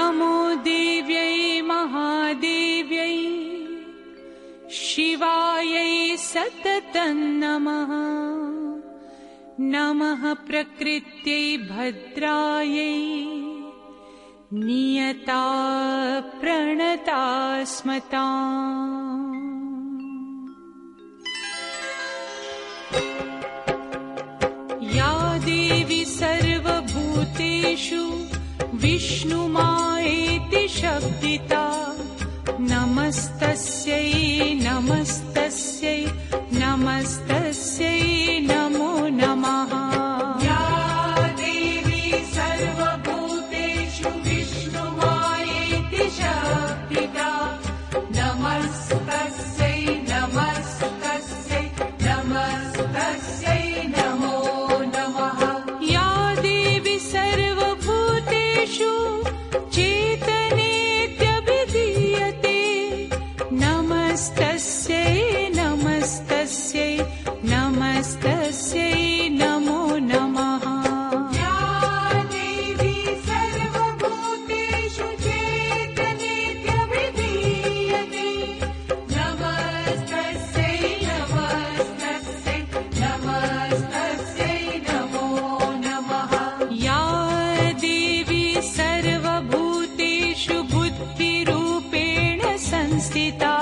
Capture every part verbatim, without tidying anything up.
नमो देव्यै महादेव्यै शिवायै सततं नमः। नमः प्रकृत्यै भद्रायै नियता प्रणता स्मताम्। या देवी सर्वभूतेषु विष्णुमायेति शब्दिता नमस्तस्यै नमस्तस्यै नमस्तस्यै नमो नमः। या देवी सर्वभूतेषु विष्णुमायेति शब्दिता नमस्तस्यै नमस्तस्यै नमस्तस्यै नमो नमः। या देवी सर्वभूतेषु चेतनेत्यभिधीयते नमस्तस्यै नमस्तस्यै नमस्तस्यै नमो नमः। या देवी सर्वभूतेषु चेतनेत्यभिधीयते नमस्तस्यै नमस्तस्यै नमस्तस्यै नमो नमः। या देवी सर्वभूतेषु बुद्धिरूपेण संस्थिता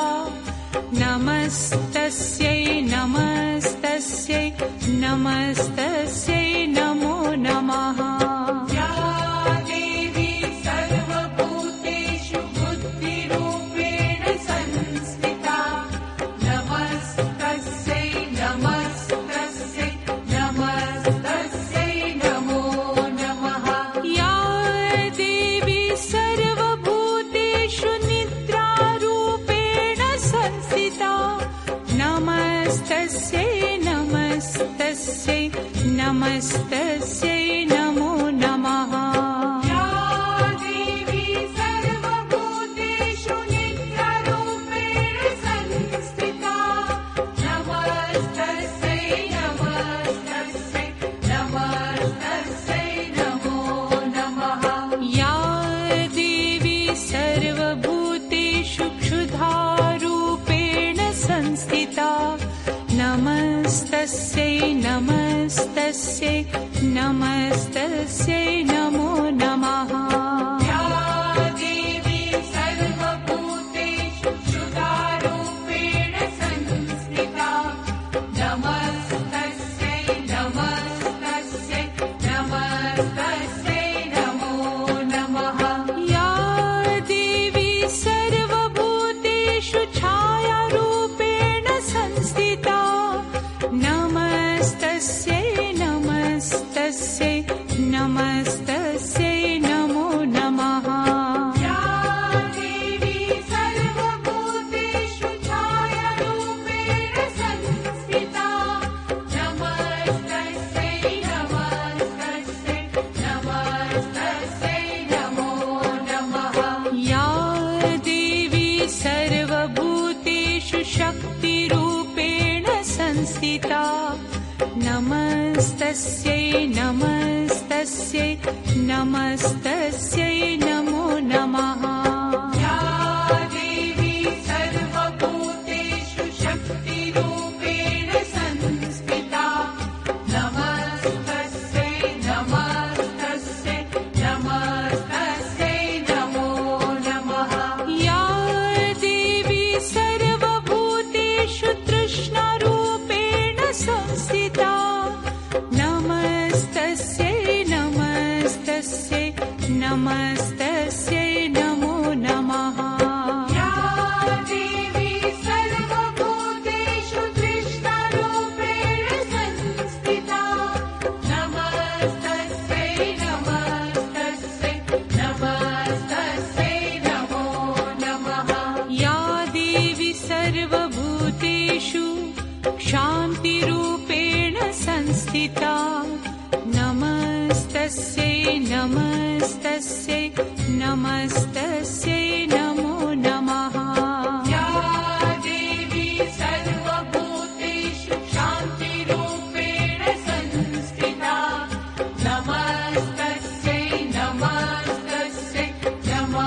नमस्तस्यै नमस्तस्यै नमस्तस्यै नमो नमः। या देवी सर्वभूतेषु बुद्धिरूपेण संस्थिता नमस्तस्यै नमस्तस्यै नमस्तस्यै नमो नमः। या देवी सर्वभूतेषु निद्रारूपेण संस्थिता नमस्तस्यै नमस्तस्यै नमस्तस्यै नमो नमः। या देवी सर्वभूतेषु निद्रारूपेण संस्थिता नमस्तस्यै नमस्तस्यै नमस्तस्यै नमो नमः। या देवी सर्वभूतेषु क्षुधारूपेण संस्थिता नमस्तस्यै नमस्तस्यै नमस्तस्यै नमो नमः। या देवी सर्वभूतेषु क्षुधारूपेण संस्थिता नमस्तस्यै नमस्तस्यै नमस्तस्यै नमो नमः। या देवी सर्वभूतेषु छायारूपेण संस्थिता नमस्तस्यै नमस्तस्यै नमस्तस्यै नमो नमः। या देवी सर्वभूतेषु छायारूपेण संस्थिता नमस्तस्यै नमस्तस्यै नमस्तस्यै नमो नमः। या देवी सर्वभूतेषु शक्तिरूपेण संस्थिता नमस्तस्यै नमस्तस्यै नमस्तस्यै नमो नमः। या देवी सर्वभूतेषु शक्तिरूपेण संस्थिता नमस्तस्यै नमस्तस्यै नमस्तस्यै नमो नमः। या देवी सर्वभूतेषु तृष्णारूपेण संस्थिता नमस्तस्यै नमस्तस्यै नमस्तस्यै नमो नमः। या देवी सर्वभूतेषु तृष्णारूपेण संस्थिता नमस्तस्यै नमस्तस्यै नमस्तस्यै नमो नमः। या देवी सर्वभूतेषु शान्तिरूपेण संस्थिता नमस्तस्यै नमस्तस्यै नमस्तस्यै नमो नमः। या देवी सर्वभूतेषु शान्तिरूपेण संस्थिता नमस्तस्यै नमस्तस्यै नमो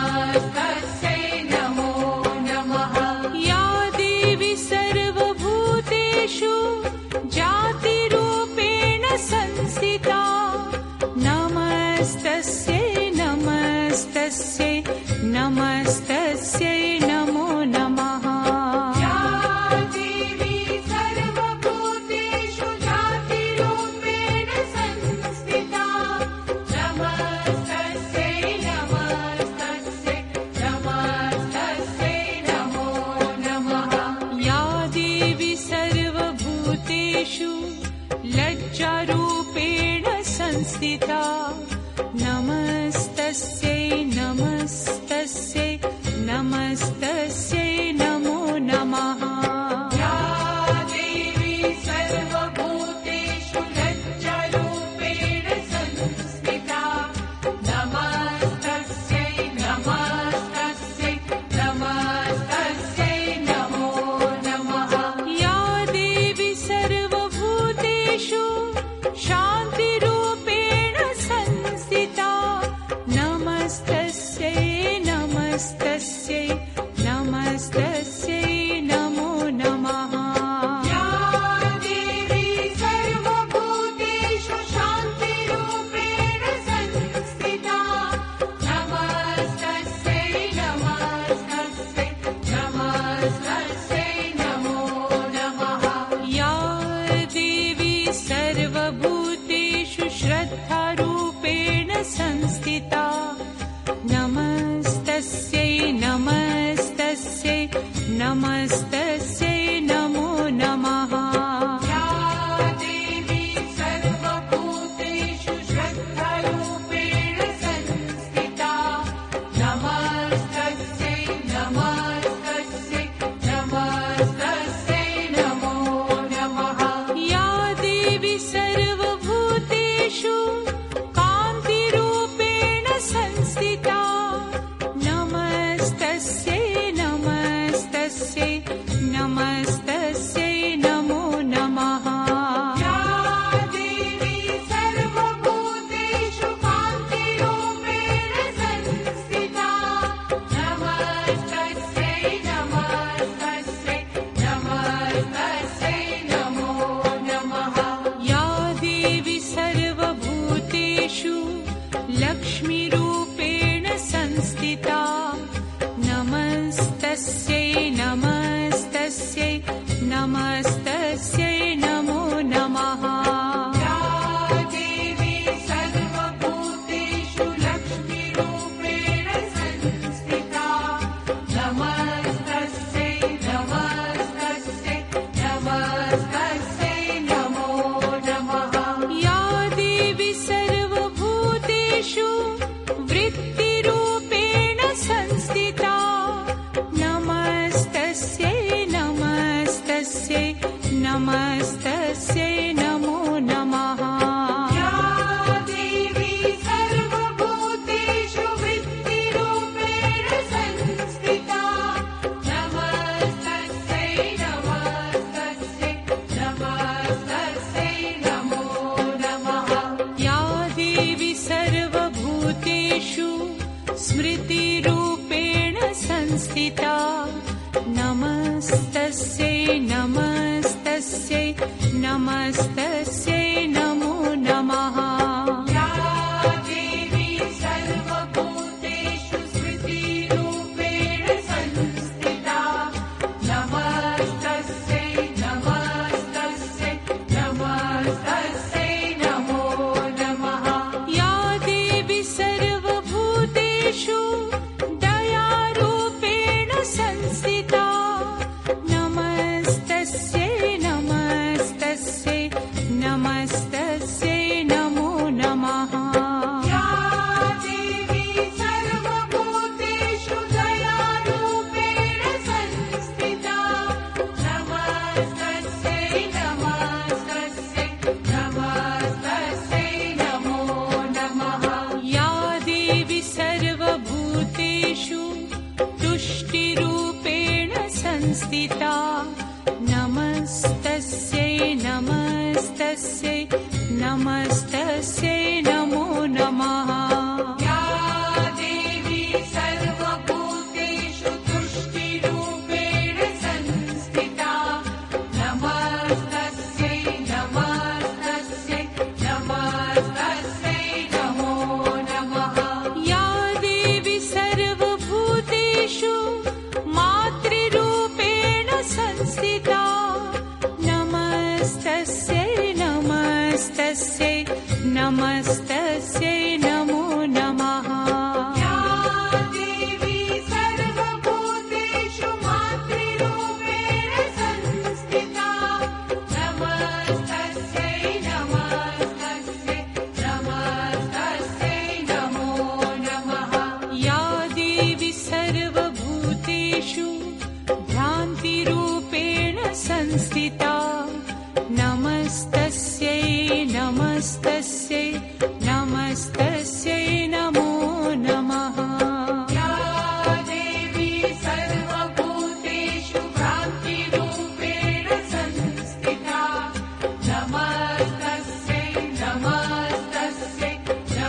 नमस्तस्यै नमस्तस्यै नमस्तस्यै नमो नमः। या देवी सर्वभूतेषु लज्जारूपेण संस्थिता नमस्तस्यै नमस्तस्यै नमस्तस्यै नमो नमः। या देवी सर्वभूतेषु शान्तिरूपेण संस्थिता नमस्तस्यै नमस्तस्यै नमस्तस्यै नमो नमः। या देवी सर्वभूतेषु शान्तिरूपेण संस्थिता नमस्तस्यै नमस्तस्यै नमस्तस्यै नमो नमः। या देवी सर्वभूतेषु श्रद्धारूपेण संस्थिता नमस्तस्यै नमस्तस्यै नमस्तस्यै नमो नमः। या देवी सर्वभूतेषु श्रद्धारूपेण संस्थिता नमस्तस्यै नमस्तस्यै नमस्तस्यै नमो नमः। या देवी सर्वभूतेषु कान्तिरूपेण संस्थिता नमस्तस्यै नमस्तस्यै नमस्तस्यै नमो नमः। या देवी सर्वभूतेषु कान्तिरूपेण संस्थिता नमस्तस्यै नमस्तस्यै नमस्तस्यै नमो नमः। या देवी सर्वभूतेषु लक्ष्मीरूपेण संस्थिता नमस्तस्यै नमस्तस्यै नमस्तस्यै नमो नमः। या देवी सर्वभूतेषु लक्ष्मीरूपेण संस्थिता नमस्तस्यै नमस्तस्यै नमस्तस्यै नमो नमः। या देवी सर्वभूतेषु वृत्तिरूपेण संस्थिता नमस्तस्यै नमस्तस्यै नमस्तस्यै नमो नमः। या देवी सर्वभूतेषु वृत्तिरूपेण संस्थिता नमस्तस्यै नमस्तस्यै नमस्तस्यै नमो नमः। या देवी सर्वभूतेषु स्मृतिरूपेण संस्थिता नमस्तस्यै नमस्तस्यै नमस्तस्यै नमो नमः। या देवी सर्वभूतेषु स्मृतिरूपेण संस्थिता नमस्तस्यै नमस्तस्यै नमस्तस्यै नमो नमः। या देवी सर्वभूतेषु दयारूपेण संस्थिता नमस्तस्यै नमस्तस्यै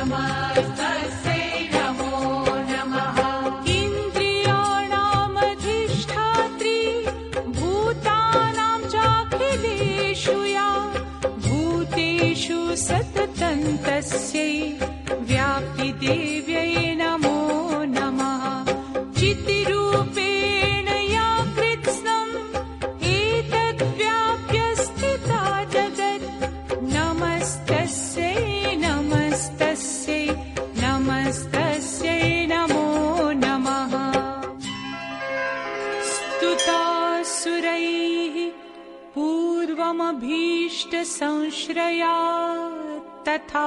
नमस्तस्यै नमो नमः। इन्द्रियाणामधिष्ठात्री भूतानां चाखिलेषु या भूतेषु सततं तस्यै व्याप्तिदेव्यै नमो नमः। चितिरूपेण या कृत्स्नम् एतद्व्याप्य स्थिता जगत् नमस्तस्यै नमस्तस्यै नमस्तस्यै नमो नमः। स्तुतासुरैः पूर्वमभीष्टसंश्रयात् तथा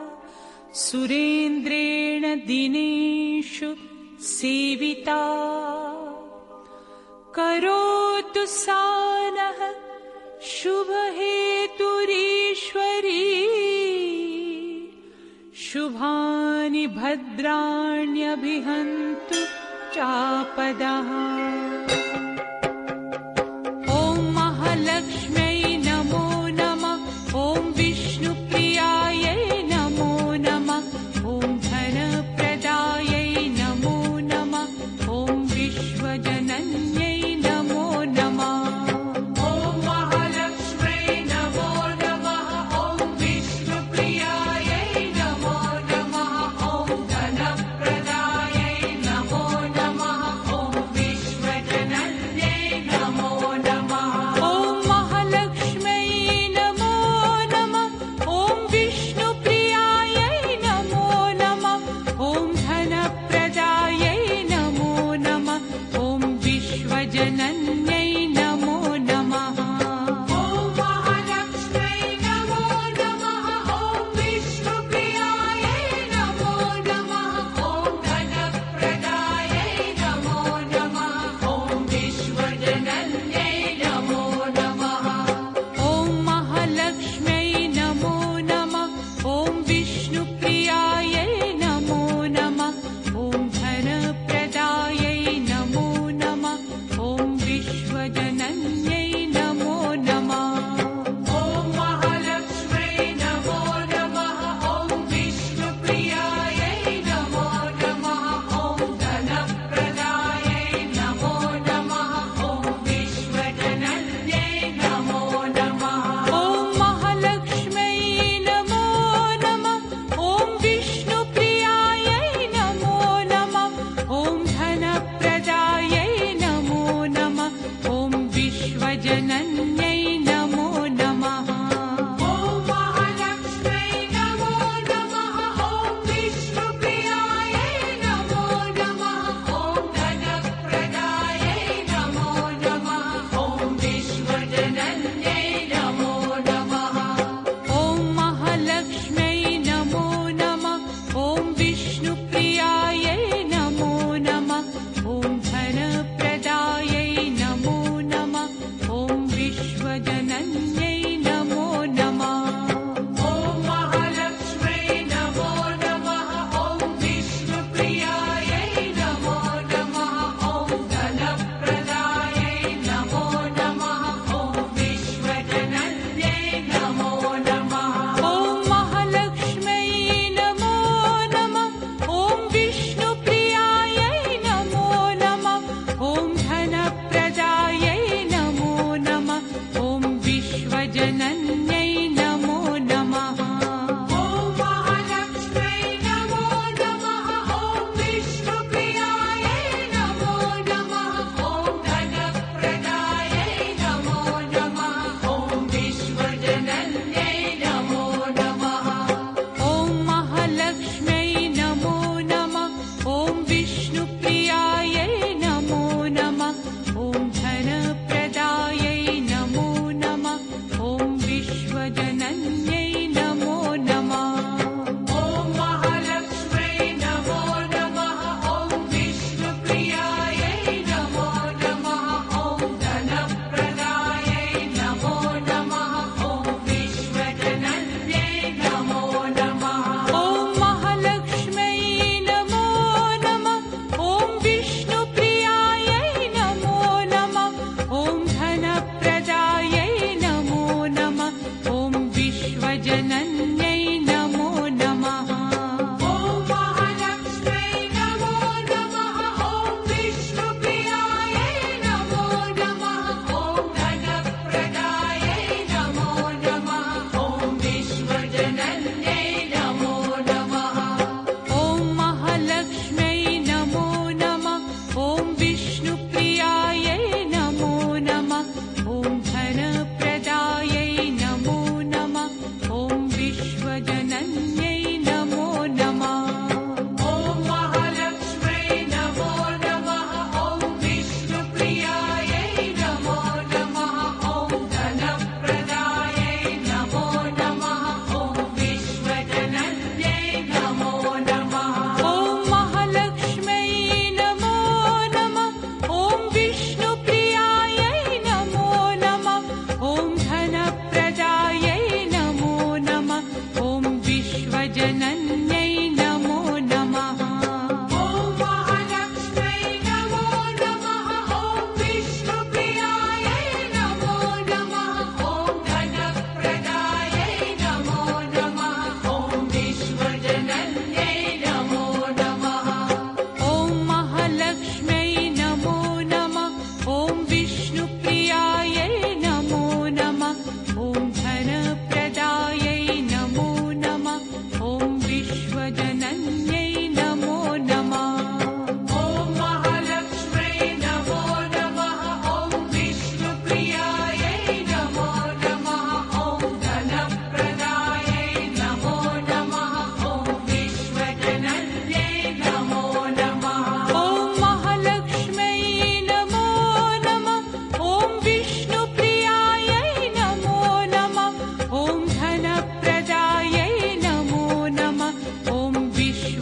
सुरेन्द्रेण दिनेषु सेविता करोतु सा नः शुभहेतुरीश्वरी शुभानि भद्राण्यभिहन्तु चापदः। ॐ महालक्ष्म्यै नमो नमः। ॐ विष्णुप्रियायै नमो नमः। ॐ धनप्रदायै नमो नमः। ॐ विश्वजनन्यै नमो नमः। ॐ महालक्ष्म्यै नमो नमः। ॐ विष्णुप्रियायै नमो नमः। ॐ धनप्रदायै नमो नमः। ॐ विश्वजनन्यै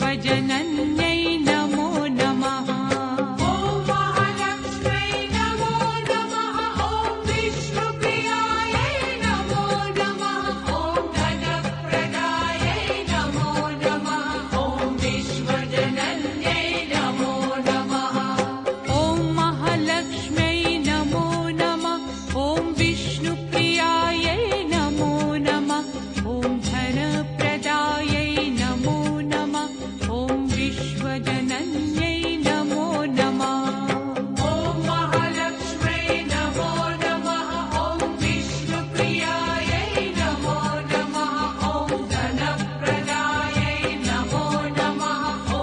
विश्वजनन्यै नमो नमः। ॐ महालक्ष्म्यै नमो नमः। ॐ विष्णुप्रियायै नमो नमः। ॐ धनप्रदायै नमो नमः। ॐ विश्वजनन्यै नमो नमः। ॐ महालक्ष्म्यै नमो नमः। ॐ विष्णुप्रियायै नमो नमः। ॐ धनप्रदायै नमो नमः। ॐ विश्वजनन्यै नमो नमः। ॐ महालक्ष्म्यै नमो नमः। ॐ विष्णुप्रियायै नमो नमः। ॐ धनप्रदायै नमो नमः। ॐ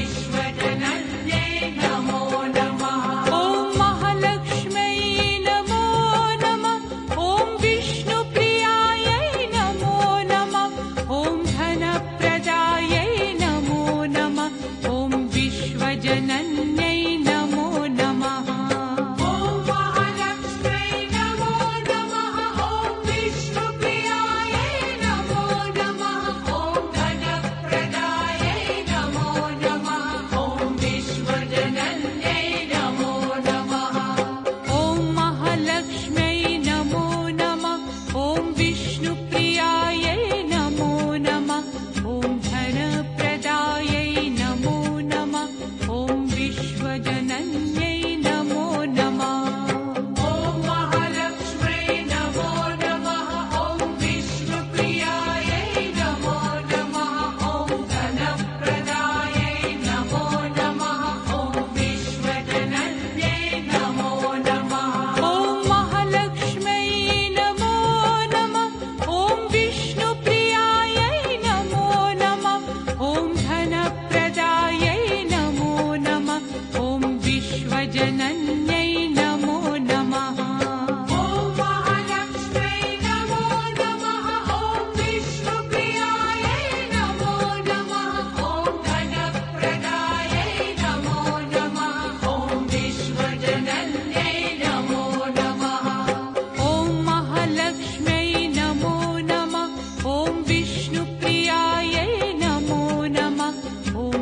विश्वजनन्यै नमो नमः। ॐ महालक्ष्म्यै नमो नमः। ॐ विष्णुप्रियायै नमो नमः। ॐ धनप्रदायै नमो नमः। ॐ विश्वजनन्यै नमो नमः। ॐ महालक्ष्म्यै नमो नमः। ॐ विष्णुप्रियायै नमो नमः। ॐ धनप्रदायै नमो नमः। ॐ विश्वजनन्यै नमो नमः। ॐ महालक्ष्म्यै नमो नमः। ॐ विष्णुप्रियायै नमो नमः। ॐ धनप्रदायै नमो नमः। ॐ विश्वजनन्यै नमो नमः। ॐ महालक्ष्म्यै नमो नमः। ॐ विष्णुप्रियायै नमो नमः। ॐ धनप्रदायै नमो नमः। ॐ विश्वजनन्यै नमो नमः। ॐ महालक्ष्म्यै नमो नमः। ॐ विष्णुप्रियायै नमो नमः। ॐ धनप्रदायै नमो नमः। ॐ विश्वजनन्यै नमो नमः। ॐ महालक्ष्म्यै नमो नमः। ॐ विष्णुप्रियायै नमो नमः। ॐ धनप्रदायै नमो नमः। ॐ विश्वजनन्यै नमो नमः। ॐ महालक्ष्म्यै नमो नमः। ॐ विष्णुप्रियायै नमो नमः। ॐ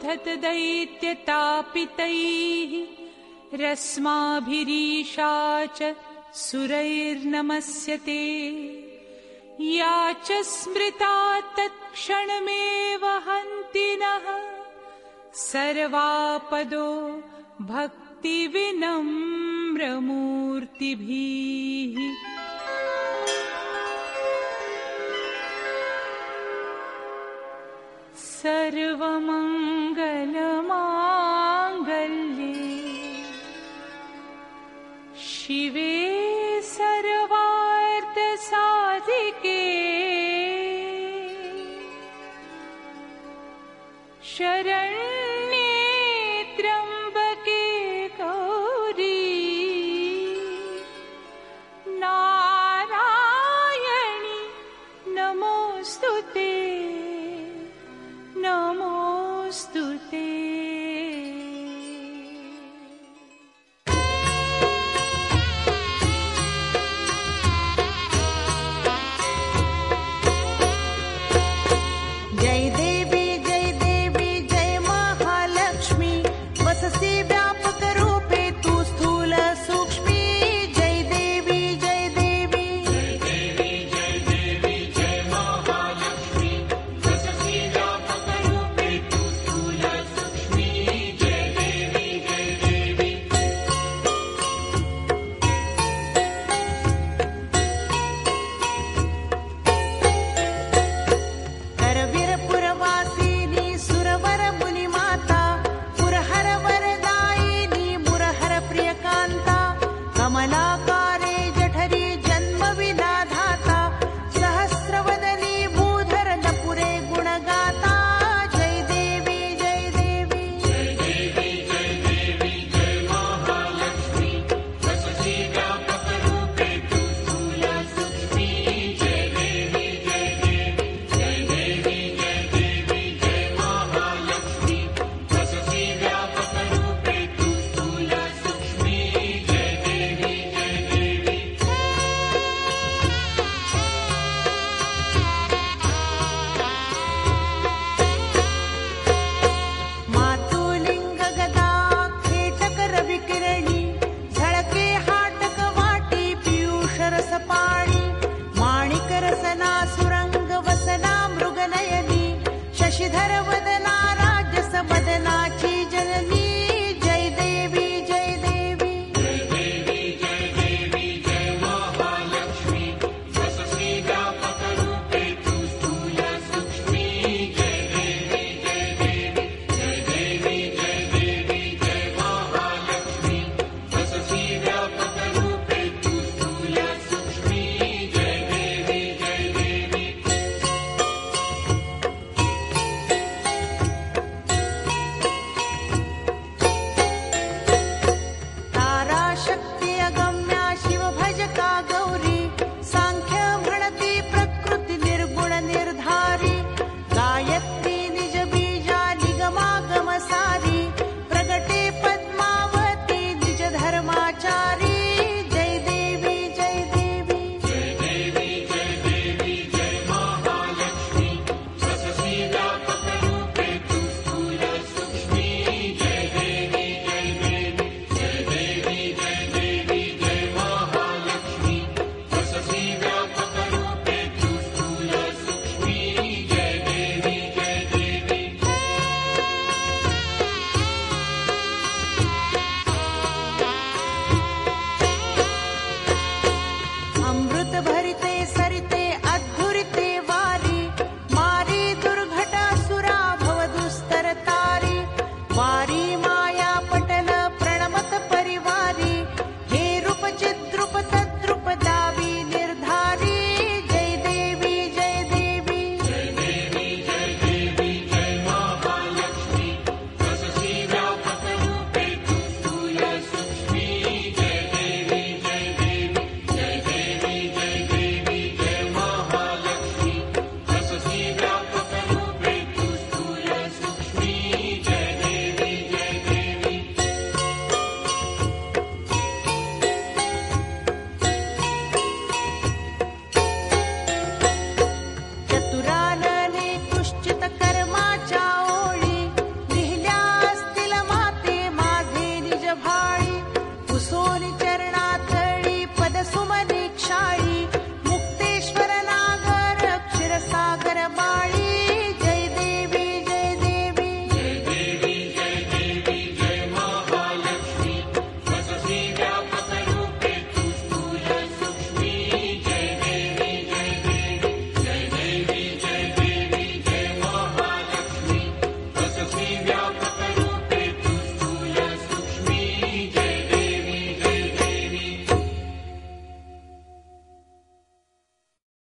क्रुद्धत दैत्यतापितैः रस्माभिरीशा च सुरैर्नमस्यते या च स्मृता तत्क्षणमेव हन्तिनः सर्वापदो भक्तिविनम्रमूर्तिभिः। सर्वमङ्गलमाङ्गल्ये शिवे सर्वार्थसाधिके शरण्ये त्र्यम्बके गौरी नारायणि नमोऽस्तुते नमोऽस्तुते। जय देवी जय देवी जय महालक्ष्मी वससि व्यापक रूपे तु स्थूल सूक्ष्मी। जय देवी जय देवी जय देवी जय देवी जय महालक्ष्मी वससि व्यापक रूपे तु स्थूल सूक्ष्मी। जय देवी जय देवी करवीरपुरवासिनी सुरवर मुनिमाता पुरहर वरदायिनी मुरहर प्रियकान्ता कमलाकारे जठरी जन्म विनाधाता सहस्रवदनी भूधर नपुरे गुणगाता। जय देवी जय देवी जय देवी जय देवी जय महालक्ष्मी वससि व्यापक रूपे तु स्थूल सूक्ष्मी। जय देवी जय देवी जय देवी जय देवी जय महालक्ष्मी वससि व्यापक रूपे तु स्थूल सूक्ष्मी। जय देवी जय देवी मातुलिंग गदा खेटक रविकिरणी झळके हाटक वाटी पीयूष रस पाणी माणिक रसना सुरंग वसना मृगनयनी शशिधर वदना राजस मदनाची जननी। जय देवी जय देवी जय देवी जय देवी जय महालक्ष्मी वससि व्यापक रूपे तु स्थूल सूक्ष्मी। जय देवी जय देवी जय देवी जय देवी जय महालक्ष्मी वससि व्यापक रूपे तु स्थूल सूक्ष्मी। जय देवी जय देवी तारा शक्ति अगम्या शिव भजका गौरी सांख्य म्हणती प्रकृती निर्गुण निर्धारी गायत्री निज बीजा निगमागम सारी प्रगटे पद्मावती निज धर्माचारी। जय देवी जय देवी जय देवी जय देवी जय महालक्ष्मी वससि व्यापक रूपे तु स्थूल सूक्ष्मी। जय देवी जय देवी जय देवी जय देवी जय महालक्ष्मी वससि व्यापक रूपे तु स्थूल सूक्ष्मी। जय देवी जय देवी अमृत भरिते सरिते